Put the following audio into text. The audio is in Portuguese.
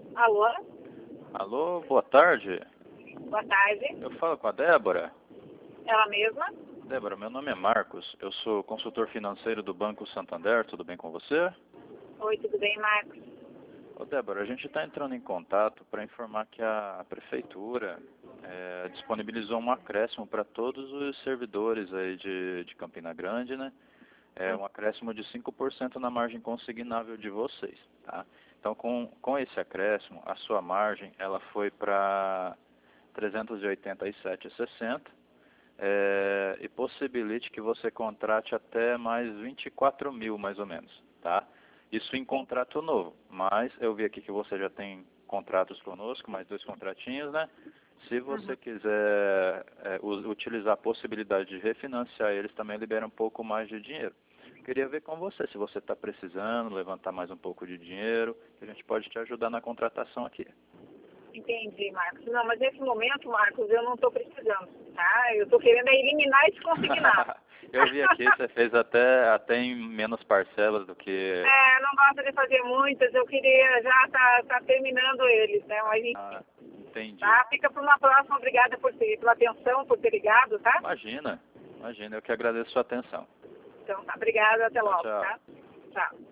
Alô? Alô, boa tarde. Boa tarde. Eu falo com a Débora. Ela mesma? Débora, meu nome é Marcos. Eu sou consultor financeiro do Banco Santander. Tudo bem com você? Oi, tudo bem, Marcos? Ô, Débora, a gente está entrando em contato para informar que a prefeitura disponibilizou um acréscimo para todos os servidores aí de Campina Grande, né? É um acréscimo de 5% na margem consignável de vocês, tá? Então, com esse acréscimo, a sua margem ela foi para 387,60 e possibilite que você contrate até mais 24 mil, mais ou menos, tá? Isso em contrato novo, mas eu vi aqui que você já tem contratos conosco, mais 2 contratinhos, né? Se você quiser utilizar a possibilidade de refinanciar eles, também libera um pouco mais de dinheiro. Queria ver com você, se você está precisando levantar mais um pouco de dinheiro, que a gente pode te ajudar na contratação aqui. Entendi, Marcos. Não, mas nesse momento, Marcos, eu não estou precisando, tá? Eu estou querendo eliminar esse consignado. Eu vi aqui, você fez até em menos parcelas do que... Não gosto de fazer muitas, eu queria já tá terminando eles, né? Mas enfim, Entendi. tá? Fica para uma próxima. Obrigada pela atenção, por ter ligado, tá? Imagina, eu que agradeço a sua atenção. Então tá, obrigada, até Tchau, logo, tchau. tá? Tchau.